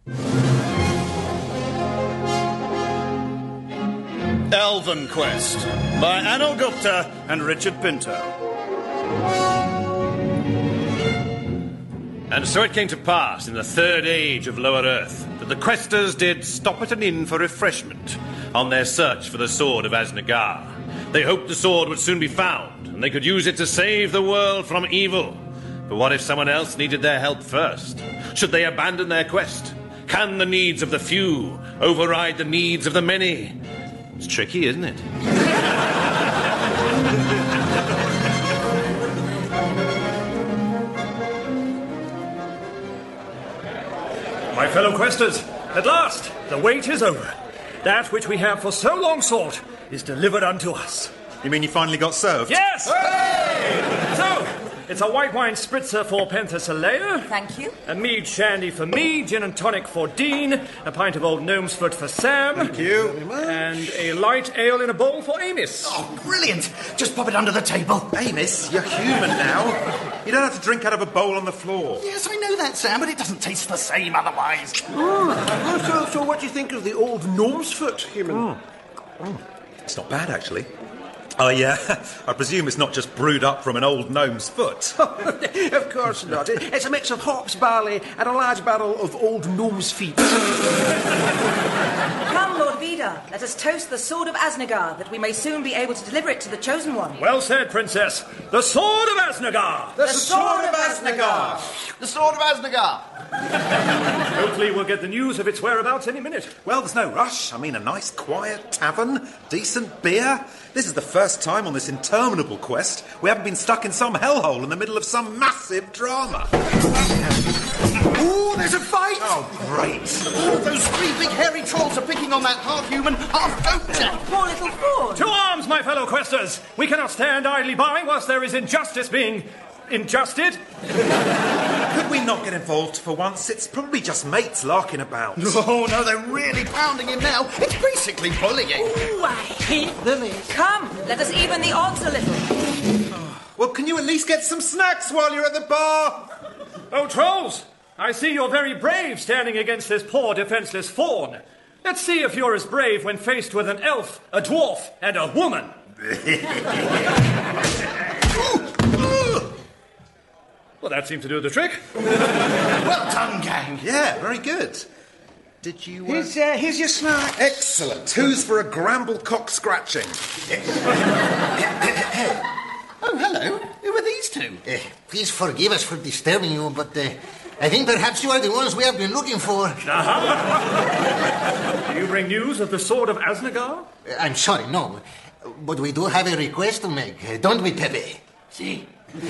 Elven Quest by Anil Gupta and Richard Pinto. And so it came to pass in the third age of Lower Earth that the questers did stop at an inn for refreshment on their search for the sword of Asnagar. They hoped the sword would soon be found and they could use it to save the world from evil. But what if someone else needed their help first? Should they abandon their quest? Can the needs of the few override the needs of the many? It's tricky, isn't it? My fellow questers, at last, the wait is over. That which we have for so long sought is delivered unto us. You mean you finally got served? Yes! Hey! So, it's a white wine spritzer for Penthesilea. Thank you. A mead shandy for me, gin and tonic for Dean, a pint of old gnome's foot for Sam. Thank you. And a light ale in a bowl for Amos. Oh, brilliant! Just pop it under the table. Amos, you're human now. You don't have to drink out of a bowl on the floor. Yes, I know that, Sam, but it doesn't taste the same otherwise. So what do you think of the old gnome's foot, human? It's not bad, actually. I presume it's not just brewed up from an old gnome's foot. Of course not. It's a mix of hops, barley, and a large barrel of old gnome's feet. Come, Lord Vida, let us toast the sword of Asnagar, that we may soon be able to deliver it to the Chosen One. Well said, Princess. The sword of Asnagar! The sword of Asnagar! The sword of Asnagar! Hopefully we'll get the news of its whereabouts any minute. Well, there's no rush. I mean, a nice, quiet tavern, decent beer. This is the first time on this interminable quest we haven't been stuck in some hellhole in the middle of some massive drama. Ooh, there's a fight! Oh, great. Oh, those three big hairy trolls are picking on that half-human, half-goat chap. Poor little Ford. To arms, my fellow questers! We cannot stand idly by whilst there is injustice being injusted. Could we not get involved for once? It's probably just mates larking about. Oh, no, they're really pounding him now. It's basically bullying. Ooh, I hate them. Come, let us even the odds a little. Well, can you at least get some snacks while you're at the bar? Oh, trolls! I see you're very brave standing against this poor defenseless fawn. Let's see if you're as brave when faced with an elf, a dwarf, and a woman. Well, that seemed to do the trick. Well done, gang. Yeah, very good. Did you... Here's your snack. Excellent. Who's for a Gramble cock scratching? Oh, hello. Who are these two? Please forgive us for disturbing you, but I think perhaps you are the ones we have been looking for. Uh-huh. Do you bring news of the sword of Asnagar? I'm sorry, no. But we do have a request to make, don't we, Pepe? See?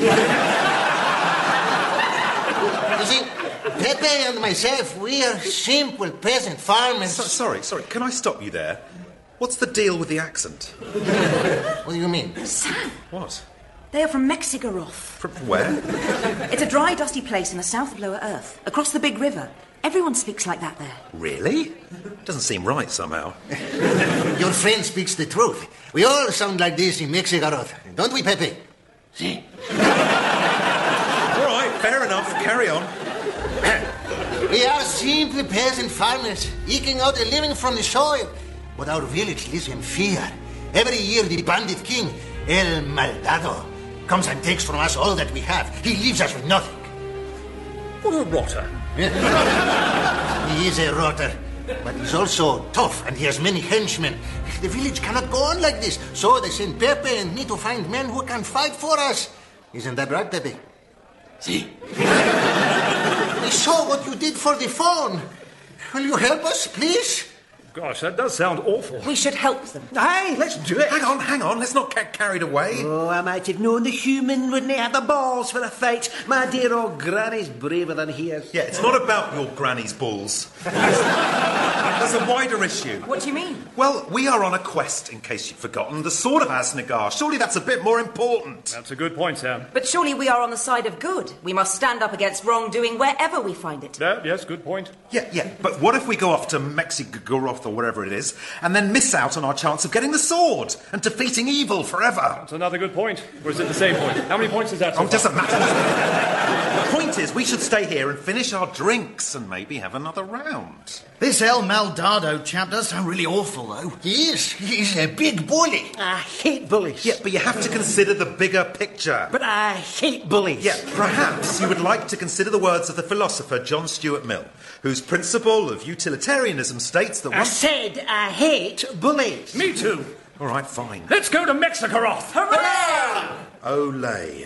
You see, Pepe and myself, we are simple peasant farmers. Sorry. Can I stop you there? What's the deal with the accent? What do you mean? Sam, What? they are from Mexigaroth. From where? It's a dry, dusty place in the south of Lower Earth, across the big river. Everyone speaks like that there. Really? Doesn't seem right somehow. Your friend speaks the truth. We all sound like this in Mexigaroth, don't we, Pepe? See? All right, fair enough. Carry on. We are simple peasant farmers, eking out a living from the soil. But our village lives in fear. Every year the bandit king, El Maldado, comes and takes from us all that we have. He leaves us with nothing. What a rotter. He is a rotter, but he's also tough and he has many henchmen. The village cannot go on like this, so they send Pepe and me to find men who can fight for us. Isn't that right, Pepe? See? We saw what you did for the phone. Will you help us, please? Gosh, that does sound awful. We should help them. Aye, let's do it. Hang on. Let's not get carried away. Oh, I might have known the human wouldn't have the balls for a fight. My dear old granny's braver than he is. Yeah, it's not about your granny's balls. There's a wider issue. What do you mean? Well, we are on a quest, in case you've forgotten. The sword of Asnagar. Surely that's a bit more important. That's a good point, Sam. But surely we are on the side of good. We must stand up against wrongdoing wherever we find it. Yes, good point. Yeah. But what if we go off to Mexigaroth or wherever it is, and then miss out on our chance of getting the sword and defeating evil forever? That's another good point. Or is it the same point? How many points is that? It doesn't matter. The point point is, we should stay here and finish our drinks and maybe have another round. This El Maldado chap does sound really awful, though. He is. He's a big bully. I hate bullies. Yeah, but you have to consider the bigger picture. But I hate bullies. Yeah, perhaps you would like to consider the words of the philosopher John Stuart Mill, whose principle of utilitarianism states that I said I hate bullies. Me too. All right, fine. Let's go to Mexicaroth. Hooray! Olay.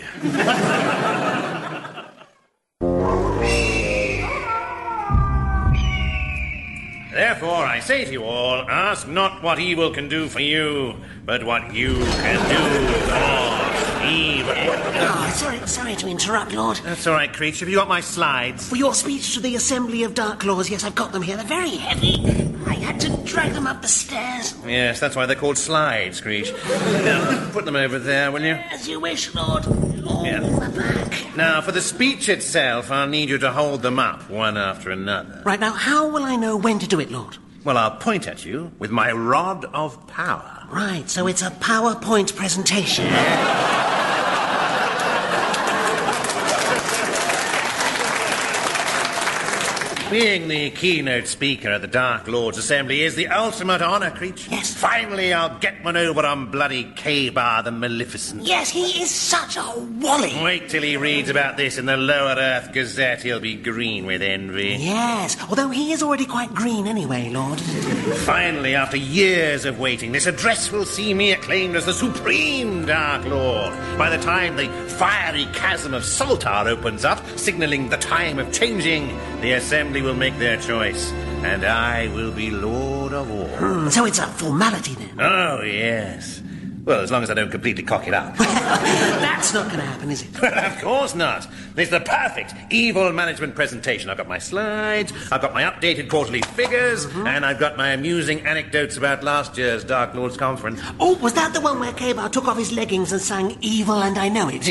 Therefore, I say to you all, ask not what evil can do for you, but what you can do for evil. Oh, sorry to interrupt, Lord. That's all right, Creech. Have you got my slides? For your speech to the Assembly of Dark Lords, yes, I've got them here. They're very heavy. I had to drag them up the stairs. Yes, that's why they're called slides, Creech. Now, put them over there, will you? As you wish, Lord. Oh, Yeah. my back. Now, for the speech itself, I'll need you to hold them up, one after another. Right, now, how will I know when to do it, Lord? Well, I'll point at you with my rod of power. Right, so it's a PowerPoint presentation. Being the keynote speaker at the Dark Lords Assembly is the ultimate honour, Creech. Yes. Finally, I'll get one over on bloody K-Bar the Maleficent. Yes, he is such a wally. Wait till he reads about this in the Lower Earth Gazette. He'll be green with envy. Yes, although he is already quite green anyway, Lord. Finally, after years of waiting, this address will see me acclaimed as the Supreme Dark Lord. By the time the fiery chasm of Saltar opens up, signalling the time of changing, the Assembly will make their choice, and I will be Lord of all. So it's a formality then. Oh, yes. Well, as long as I don't completely cock it up. That's not going to happen, is it? Well, of course not. It's the perfect evil management presentation. I've got my slides, I've got my updated quarterly figures, and I've got my amusing anecdotes about last year's Dark Lords Conference. Oh, was that the one where K-Bar took off his leggings and sang Evil and I Know It?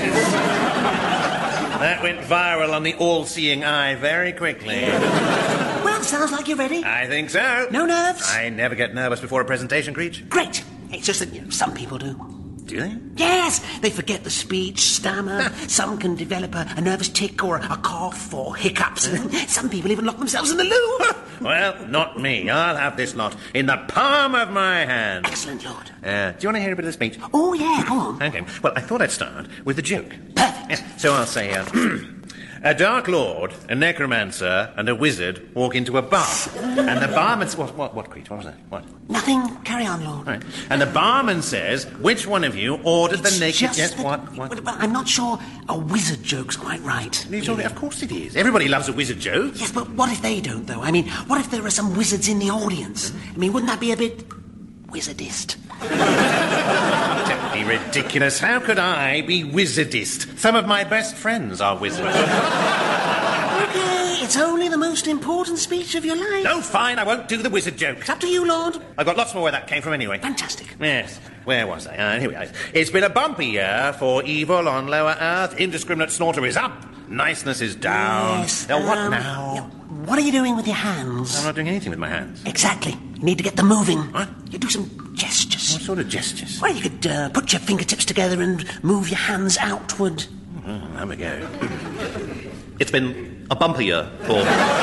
Yes. That went viral on the all-seeing eye very quickly. Well, sounds like you're ready. I think so. No nerves? I never get nervous before a presentation, Creech. Great. It's just that, some people do. Do they? Yes, they forget the speech, stammer. Some can develop a nervous tic or a cough or hiccups. Some people even lock themselves in the loo. Well, not me. I'll have this lot in the palm of my hand. Excellent, Lord. Do you want to hear a bit of the speech? Oh, yeah, go on. Okay. Well, I thought I'd start with a joke. Perfect. Yeah, so I'll say, a Dark Lord, a necromancer, and a wizard walk into a bar. And the barman... What, Creech? What was that? What? Nothing. Carry on, Lord. Right. And the barman says, which one of you ordered the naked... Just Yes, that- what? Well, I'm not sure a wizard joke's quite right. Of course it is. Everybody loves a wizard joke. Yes, but what if they don't, though? I mean, what if there are some wizards in the audience? I mean, wouldn't that be a bit wizardist? Don't be ridiculous. How could I be wizardist? Some of my best friends are wizards. Okay, it's only the most important speech of your life. No, fine, I won't do the wizard joke. It's up to you, Lord. I've got lots more where that came from anyway. Fantastic. Yes. Where was I? Here we are. It's been a bumpy year for evil on Lower Earth. Indiscriminate slaughter is up. Niceness is down. Yes. Now, what now? What are you doing with your hands? I'm not doing anything with my hands. Exactly. You need to get them moving. What? You do some gestures. What sort of gestures? Well, you could put your fingertips together and move your hands outward. Have a go. It's been a bumpy year for...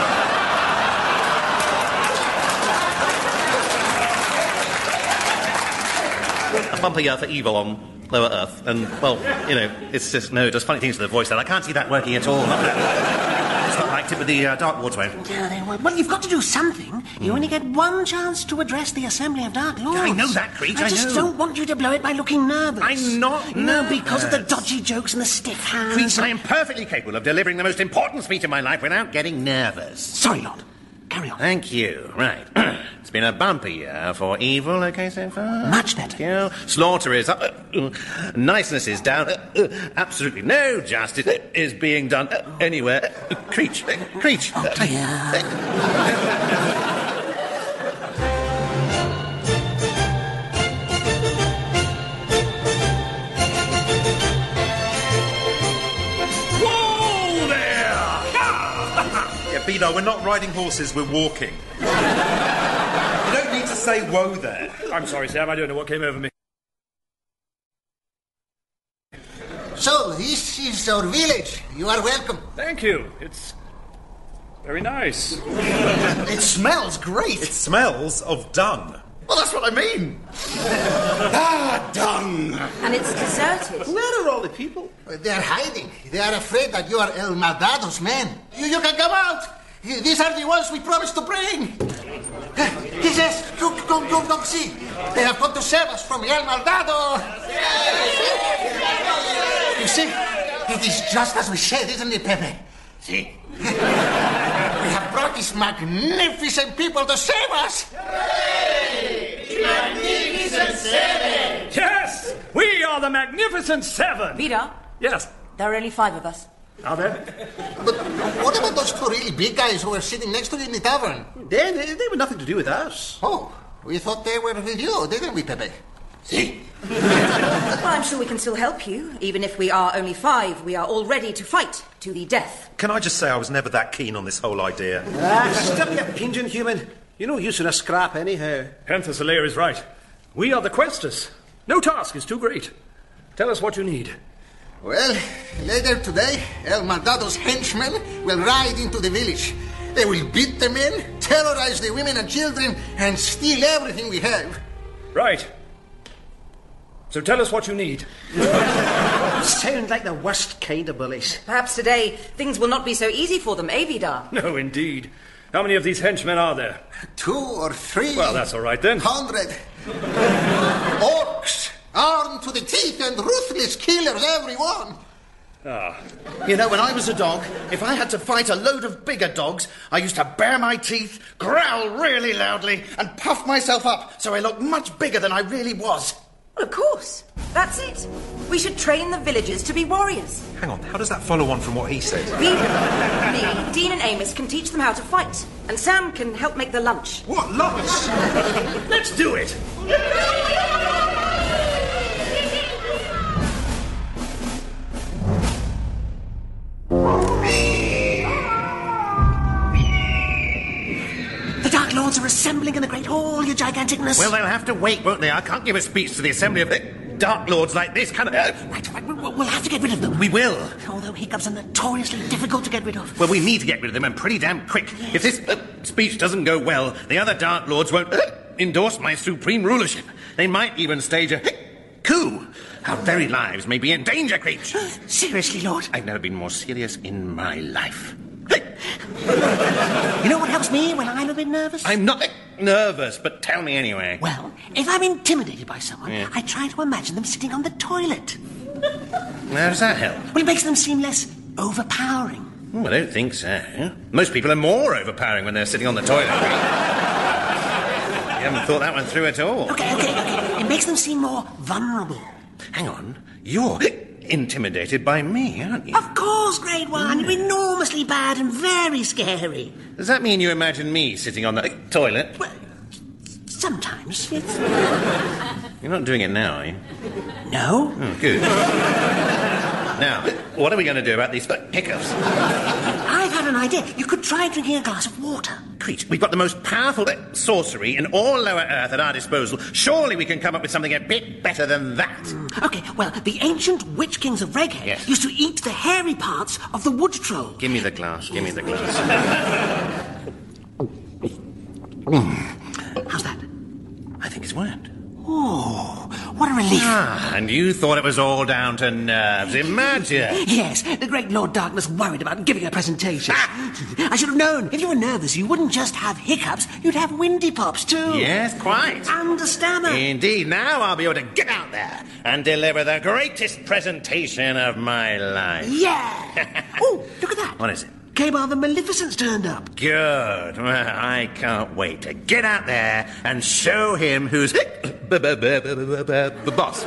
a bumpy year for evil on Lower Earth. And, well, it's just, no, it does funny things to the voice there. I can't see that working at all. It's not like tip of the Dark Lords way. Well, you've got to do something. You only get one chance to address the Assembly of Dark Lords. I know that, Creech, I just don't want you to blow it by looking nervous. I'm not No, because of the dodgy jokes and the stiff hands. Creech, I am perfectly capable of delivering the most important speech of my life without getting nervous. Sorry, Lord. Carry on. Thank you. Right. It's been a bumpy year for evil, okay, so far? Much better. Thank you. Slaughter is up. Niceness is down. Absolutely no justice is being done anywhere. Creech. Oh, dear. Beano, we're not riding horses, we're walking. You don't need to say whoa there. I'm sorry, Sam, I don't know what came over me. So, this is our village. You are welcome. Thank you. It's very nice. It smells great. It smells of dung. Well, that's what I mean. Dung. And it's deserted. Where are all the people? They are hiding. They are afraid that you are El Maldado's men. You can come out. These are the ones we promised to bring. Yes, look, see. They have come to save us from El Maldado. You see, it is just as we said, isn't it, Pepe? See? We have brought these magnificent people to save us. Magnificent Seven! Yes! We are the Magnificent Seven! Vidar? Yes? There are only 5 of us. Are there? But what about those 2 really big guys who were sitting next to you in the tavern? They were nothing to do with us. Oh, we thought they were with you, didn't we, Pepe? See? Well, I'm sure we can still help you. Even if we are only 5, we are all ready to fight to the death. Can I just say I was never that keen on this whole idea? Stop your whinging, human. You're no use in a scrap anyhow. Penthesilea is right. We are the Questors. No task is too great. Tell us what you need. Well, later today, El Maldado's henchmen will ride into the village. They will beat the men, terrorize the women and children, and steal everything we have. Right. So tell us what you need. Sound like the worst kind of bullies. Perhaps today things will not be so easy for them, eh, Vidar? No, indeed. How many of these henchmen are there? 2 or 3. Well, that's all right then. 100. Orcs, armed to the teeth and ruthless killers, everyone. You know, when I was a dog, if I had to fight a load of bigger dogs, I used to bare my teeth, growl really loudly, and puff myself up so I looked much bigger than I really was. Well, of course. That's it. We should train the villagers to be warriors. Hang on, how does that follow on from what he said? Vidar, me, Dean and Amos can teach them how to fight. And Sam can help make the lunch. What lunch? Let's do it! The Dark Lords are assembling in the Great Hall, your giganticness. Well, they'll have to wait, won't they? I can't give a speech to the assembly of the Dark Lords like this, can I? Right, we'll have to get rid of them. We will. Although hiccups are notoriously difficult to get rid of. Well, we need to get rid of them, and pretty damn quick. If this speech doesn't go well, the other Dark Lords won't endorse my supreme rulership. They might even stage a coup. Our very lives may be in danger, Creech. Seriously, Lord? I've never been more serious in my life. You know what helps me when I'm a bit nervous? I'm not nervous, but tell me anyway. Well, if I'm intimidated by someone, I try to imagine them sitting on the toilet. How does that help? Well, it makes them seem less overpowering. I don't think so. Most people are more overpowering when they're sitting on the toilet. You haven't thought that one through at all. Okay. It makes them seem more vulnerable. Hang on. You're intimidated by me, aren't you? Of course, Grade 1. You're enormously bad and very scary. Does that mean you imagine me sitting on the toilet? Well, sometimes. It's... You're not doing it now, are you? No. Oh, good. Now, what are we going to do about these hiccups? I've had an idea. You could try drinking a glass of water. Creech, we've got the most powerful sorcery in all Lower Earth at our disposal. Surely we can come up with something a bit better than that. Okay, well, the ancient witch kings of Reghead used to eat the hairy parts of the wood troll. Give me the glass. How's that? I think it's worked. Oh, what a relief. And you thought it was all down to nerves. Imagine. Yes, the great Lord Darkness worried about giving a presentation. I should have known. If you were nervous, you wouldn't just have hiccups, you'd have windy pops too. Yes, quite. And a stammer. Indeed. Now I'll be able to get out there and deliver the greatest presentation of my life. Yeah. Oh, look at that. What is it? Kabar the Maleficent's turned up. Good. Well, I can't wait to get out there and show him who's boss.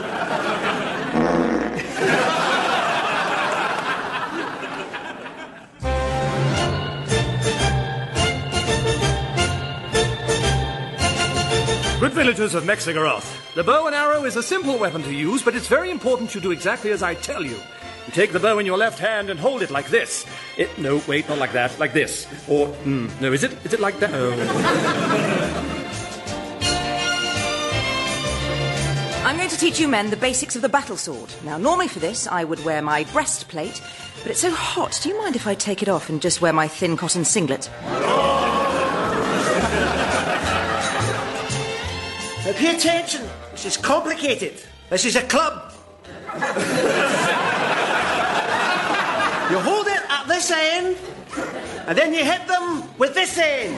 Good villagers of Mexigaroth, the bow and arrow is a simple weapon to use, but it's very important you do exactly as I tell you. You take the bow in your left hand and hold it like this. No, wait, not like that, like this. Or, no, is it? Is it like that? Oh. I'm going to teach you men the basics of the battle sword. Now, normally for this, I would wear my breastplate, but it's so hot. Do you mind if I take it off and just wear my thin cotton singlet? Now, pay attention. This is complicated. This is a club. You hold it at this end, and then you hit them with this end.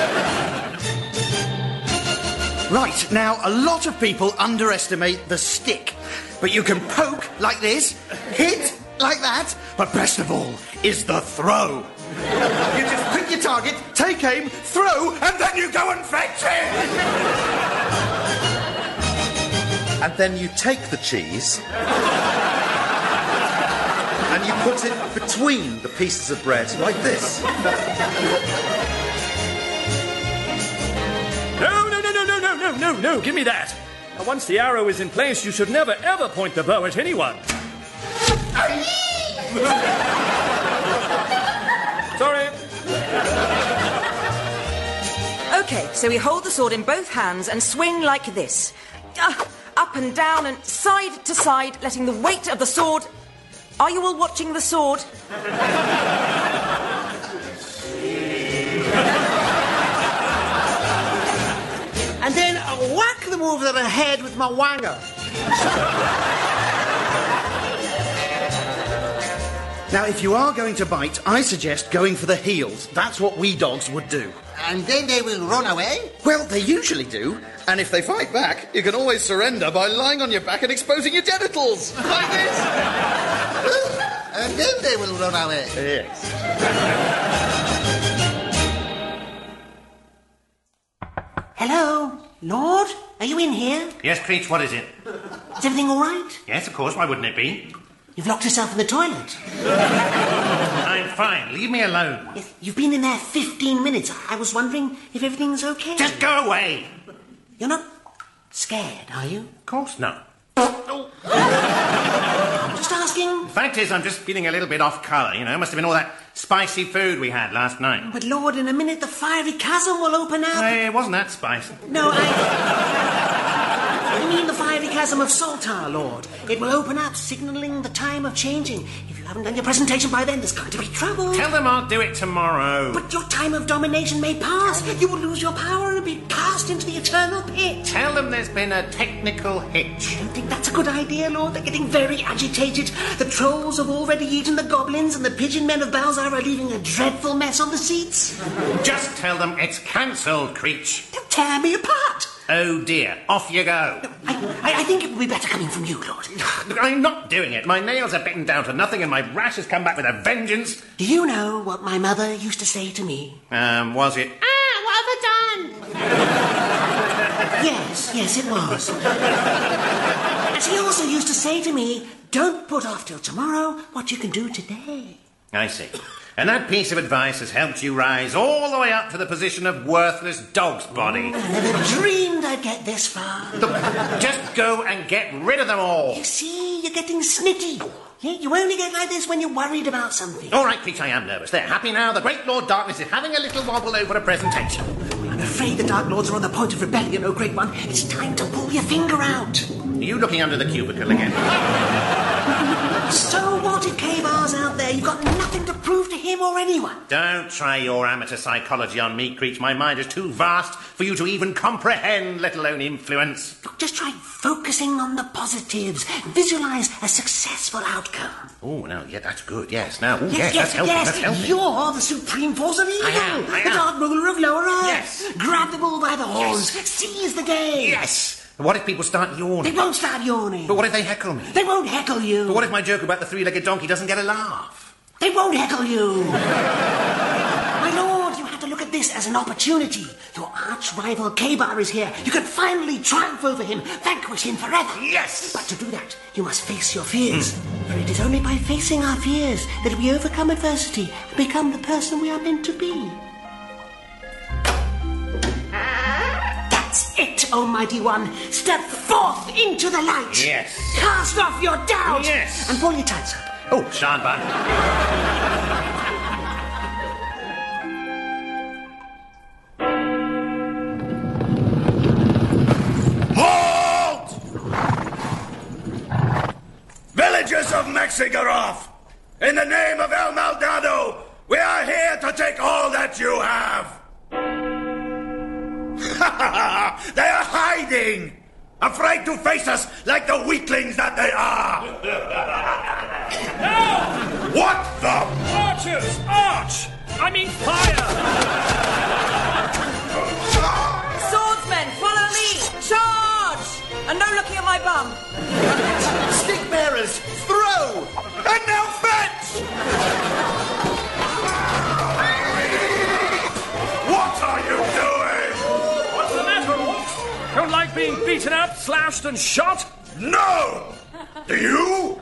Right, now, a lot of people underestimate the stick. But you can poke like this, hit like that, but best of all is the throw. You just pick your target, take aim, throw, and then you go and fetch it! And then you take the cheese and you put it between the pieces of bread, like this. No, give me that. Now, once the arrow is in place, you should never, ever point the bow at anyone. Sorry. Okay, so we hold the sword in both hands and swing like this. Up and down and side to side, letting the weight of the sword... Are you all watching the sword? And then I'll whack them over the head with my wanger. Now, if you are going to bite, I suggest going for the heels. That's what we dogs would do. And then they will run away? Well, they usually do. And if they fight back, you can always surrender by lying on your back and exposing your genitals. Like this. And then they will run away? Yes. Hello, Lord? Are you in here? Yes, Creech, what is it? Is everything all right? Yes, of course, why wouldn't it be? You've locked yourself in the toilet. I'm fine, leave me alone. Yes, you've been in there 15 minutes. I was wondering if everything's okay. Just go away. You're not scared, are you? Of course not. Just asking. The fact is, I'm just feeling a little bit off colour, you know. Must have been all that spicy food we had last night. But, Lord, in a minute the fiery chasm will open up. It wasn't that spicy. No, I mean the fiery chasm of Saltar, Lord. It will open up, signalling the time of changing. If you haven't done your presentation by then, there's going to be trouble. Tell them I'll do it tomorrow. But your time of domination may pass. You will lose your power and be cast into the eternal pit. Tell them there's been a technical hitch. I don't think that's a good idea, Lord. They're getting very agitated. The trolls have already eaten the goblins, and the pigeon men of Balzar are leaving a dreadful mess on the seats. Just tell them it's cancelled, Creech. They'll tear me apart. Oh dear, off you go. I think it would be better coming from you, Lord. I'm not doing it. My nails are bitten down to nothing and my rash has come back with a vengeance. Do you know what my mother used to say to me? Was it? What have I done? Yes, it was. And she also used to say to me, don't put off till tomorrow what you can do today. I see. And that piece of advice has helped you rise all the way up to the position of worthless dog's body. I never dreamed I'd get this far. Look, just go and get rid of them all. You see, you're getting snitty. Yeah, you only get like this when you're worried about something. All right, Creech, I am nervous. They're happy now. The Great Lord Darkness is having a little wobble over a presentation. I'm afraid the Dark Lords are on the point of rebellion, oh Great One. It's time to pull your finger out. Are you looking under the cubicle again? So what if K-Bar's out there? You've got nothing to prove to him or anyone. Don't try your amateur psychology on me, Creech. My mind is too vast for you to even comprehend, let alone influence. Look, just try focusing on the positives. Visualize a successful outcome. Oh, no, yeah, that's good, yes. Now, Yes, that's helping, that's helping. You're the supreme force of evil. I am. The Dark Ruler of Lower Earth. Yes. Grab the bull by the horns. Yes. Seize the game. Yes! What if people start yawning? They won't start yawning. But what if they heckle me? They won't heckle you. But what if my joke about the three-legged donkey doesn't get a laugh? They won't heckle you. My lord, you have to look at this as an opportunity. Your arch-rival K-Bar is here. You can finally triumph over him, vanquish him forever. Yes! But to do that, you must face your fears. For it is only by facing our fears that we overcome adversity and become the person we are meant to be. That's it, Almighty One. Step forth into the light. Yes. Cast off your doubt. Yes. And pull your tights up. Oh, Shanban. Halt! Mexigaroth! In the name of El Maldado, we are here to take all that you have! They are hiding! Afraid to face us like the weaklings that they are! No! What the? Archers! Arch! I mean fire! Swordsmen, follow me! Charge! And no looking at my bum. Stick bearers, throw! And now fetch! What are you doing? What's the matter, Orcs? Don't like being beaten up, slashed, and shot? No! Do you?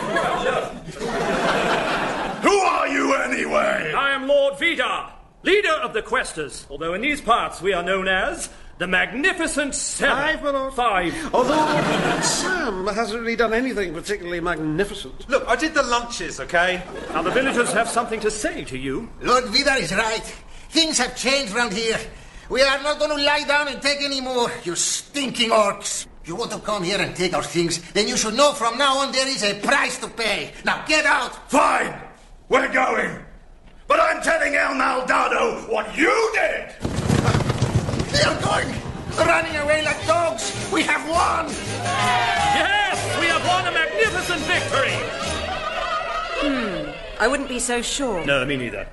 Who are you anyway? I am Lord Vidar, leader of the Questers, although in these parts we are known as the Magnificent Seven. 5, my lord. 5. Although Sam hasn't really done anything particularly magnificent. Look, I did the lunches, okay? Now the villagers have something to say to you. Lord Vidar is right. Things have changed round here. We are not going to lie down and take any more, you stinking orcs. If you want to come here and take our things, then you should know from now on there is a price to pay. Now get out! Fine! We're going! But I'm telling El Maldado what you did! They're going! Running away like dogs! We have won! Yes, we have won a magnificent victory! I wouldn't be so sure. No, me neither.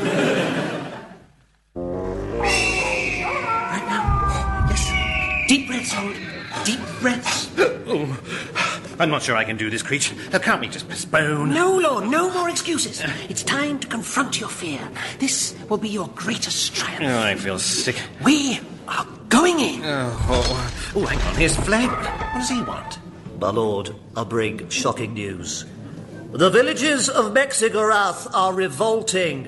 Right now. Yes. Deep breaths, hold. Deep breaths. I'm not sure I can do this, Creech. Can't we just postpone? No, Lord, no more excuses. It's time to confront your fear. This will be your greatest triumph. Oh, I feel sick. We are going in. Oh, hang on. Here's Flem. What does he want? My lord, I bring shocking news. The villages of Mexigaroth are revolting.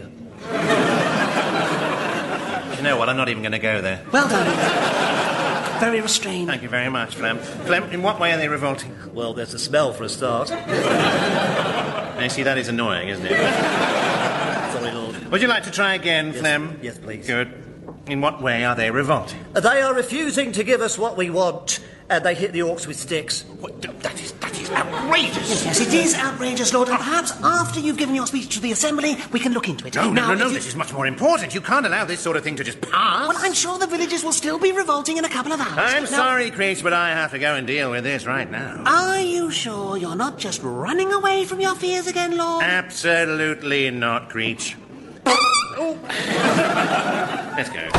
You know what? I'm not even going to go there. Well done. Very restrained. Thank you very much, Flem. Flem, in what way are they revolting? Well, there's the smell for a start. I see, that is annoying, isn't it? Sorry, Lord. Would you like to try again, Flem? Yes, please. Good. In what way are they revolting? They are refusing to give us what we want, and they hit the orcs with sticks. What? That is outrageous. Yes, it is outrageous, Lord, and perhaps after you've given your speech to the Assembly, we can look into it. No, this is much more important. You can't allow this sort of thing to just pass. Well, I'm sure the villagers will still be revolting in a couple of hours. I'm sorry, Creech, but I have to go and deal with this right now. Are you sure you're not just running away from your fears again, Lord? Absolutely not, Creech. Oh. Let's go.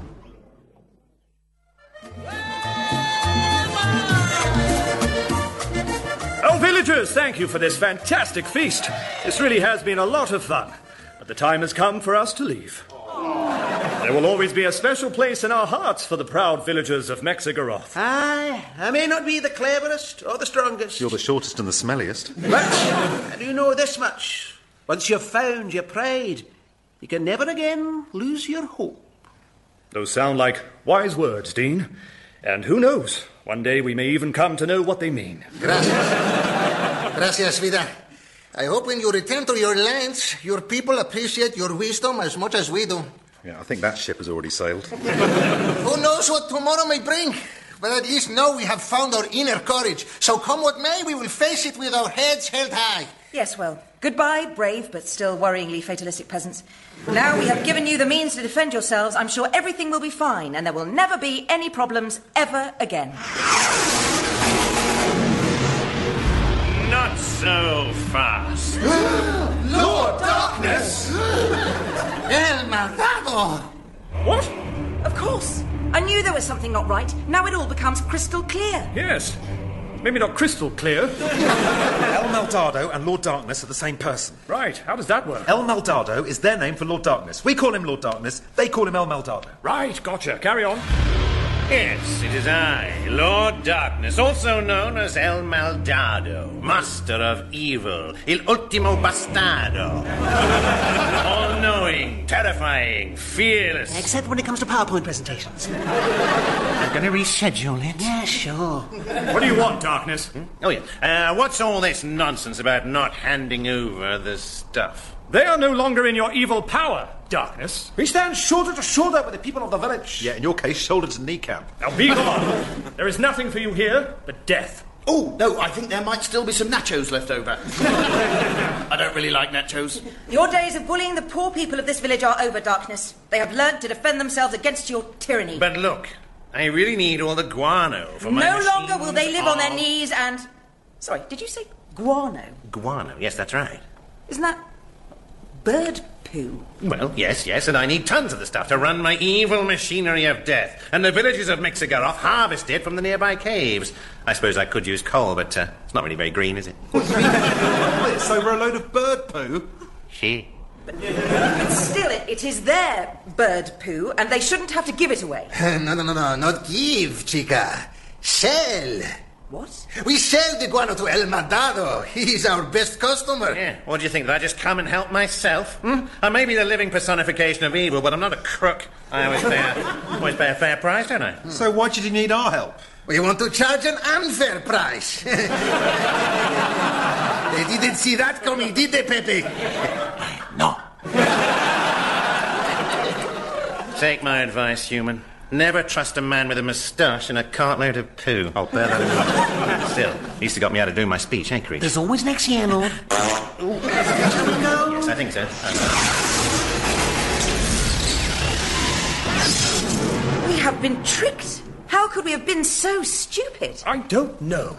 Oh, villagers, thank you for this fantastic feast. This really has been a lot of fun. But the time has come for us to leave. There will always be a special place in our hearts for the proud villagers of Mexigaroth. Aye, I may not be the cleverest or the strongest. You're the shortest and the smelliest. But I do know this much. Once you've found your pride, you can never again lose your hope. Those sound like wise words, Dean. And who knows, one day we may even come to know what they mean. Gracias, Vida. I hope when you return to your lands, your people appreciate your wisdom as much as we do. Yeah, I think that ship has already sailed. Who knows what tomorrow may bring? But at least now we have found our inner courage. So come what may, we will face it with our heads held high. Yes, well, goodbye, brave but still worryingly fatalistic peasants. Now we have given you the means to defend yourselves, I'm sure everything will be fine, and there will never be any problems ever again. Not so fast. Lord Darkness! El Maldado! What? Of course. I knew there was something not right. Now it all becomes crystal clear. Yes. Maybe not crystal clear. El Maldado and Lord Darkness are the same person. Right, how does that work? El Maldado is their name for Lord Darkness. We call him Lord Darkness, they call him El Maldado. Right, gotcha. Carry on. Yes, it is I, Lord Darkness, also known as El Maldado, Master of Evil, Il Ultimo Bastardo. All-knowing, terrifying, fearless. Except when it comes to PowerPoint presentations. I'm going to reschedule it. Yeah, sure. What do you want, Darkness? Oh, yeah. What's all this nonsense about not handing over the stuff? They are no longer in your evil power, Darkness. We stand shoulder to shoulder with the people of the village. Yeah, in your case, shoulder to kneecap. Now be gone. There is nothing for you here but death. Oh, no, I think there might still be some nachos left over. I don't really like nachos. Your days of bullying the poor people of this village are over, Darkness. They have learnt to defend themselves against your tyranny. But look, I really need all the guano for my No machines. longer will they live on their knees and... Sorry, did you say guano? Guano, yes, that's right. Isn't that bird poo? Well, yes, and I need tons of the stuff to run my evil machinery of death. And the villagers of Mexigaroth harvest it from the nearby caves. I suppose I could use coal, but it's not really very green, is it? It's over a load of bird poo. She. But still, it is their bird poo, and they shouldn't have to give it away. No, not give, chica. Sell. What? We sell the guano to El Maldado. He's our best customer. Yeah, what do you think? Did I just come and help myself? I may be the living personification of evil, but I'm not a crook. I always pay a fair price, don't I? So why did you need our help? We want to charge an unfair price. They didn't see that coming, did they, Pepe? No. Take my advice, human. Never trust a man with a moustache and a cartload of poo. I'll bear that in mind. Still, at least he got me out of doing my speech, eh, Creech? There's always next year, Lord. Yes, I think so. We have been tricked. How could we have been so stupid? I don't know.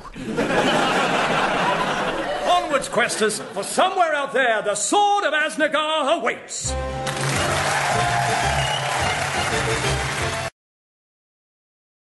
Onwards, questers, for somewhere out there the sword of Asnagar awaits.